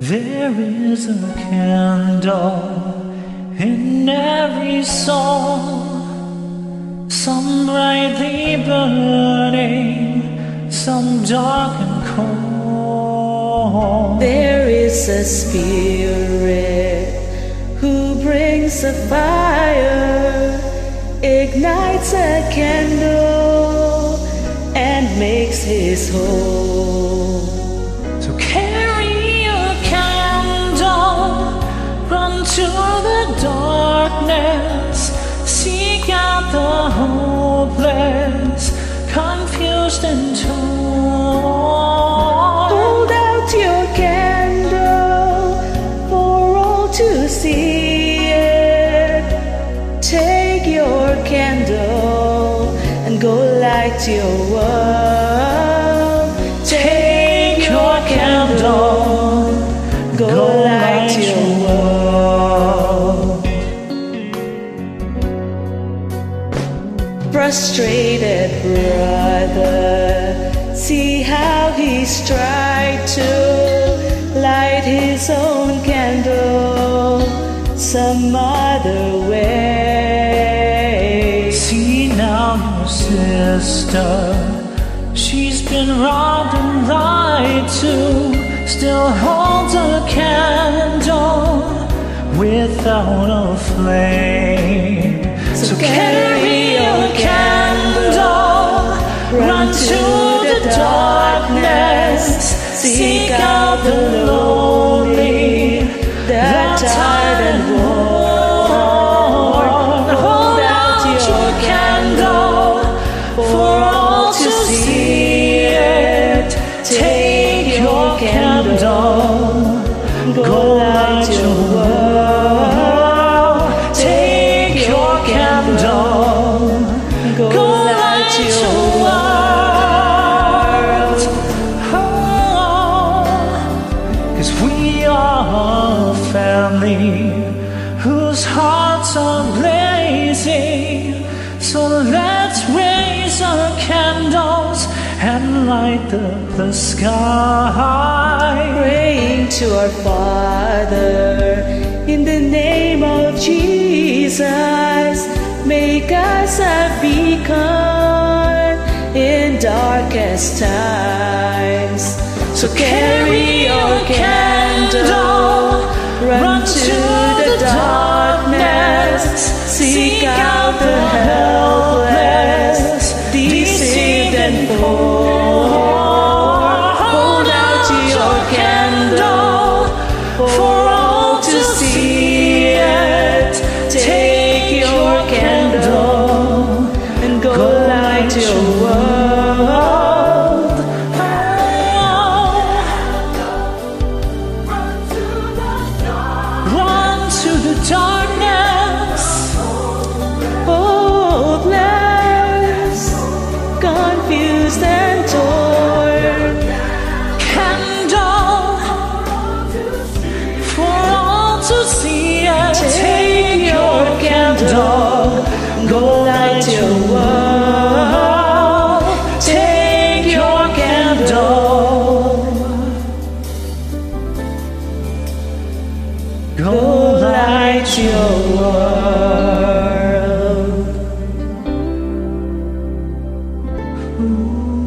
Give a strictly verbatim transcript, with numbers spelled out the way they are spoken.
There is a candle in every soul, some brightly burning, some dark and cold. There is a spirit who brings a fire, ignites a candle, and makes his whole. So carry a candle, run to the darkness, seek out the hopeless, confused and torn. Hold out your candle for all to see it. Take your candle and go light your world. Take your candle, go light your world. Frustrated brother, see how he's tried to light his own candle some other way. See now your sister, she's been robbed and lied to, still holds a candle without a flame. So carry your candle, run to the darkness, seek out the lonely, the tired and worn. Hold out your candle for all to see it. Take your candle, go light your world. Take your candle, go light your world. Cause we are a family whose hearts are blazing. So let's raise our candles and light the, the sky, praying to our Father in the name of Jesus. Make us a beacon in darkest times. So carry your candle, run to the darkness, seek out the helpless, deceived and poor. Hold out your candle for all to see it. Take your candle and go light your world. Run to the darkness, hopeless, confused and torn. Candle for all to see it. Take your candle, go light your world. Take your candle, go light your world. Ooh.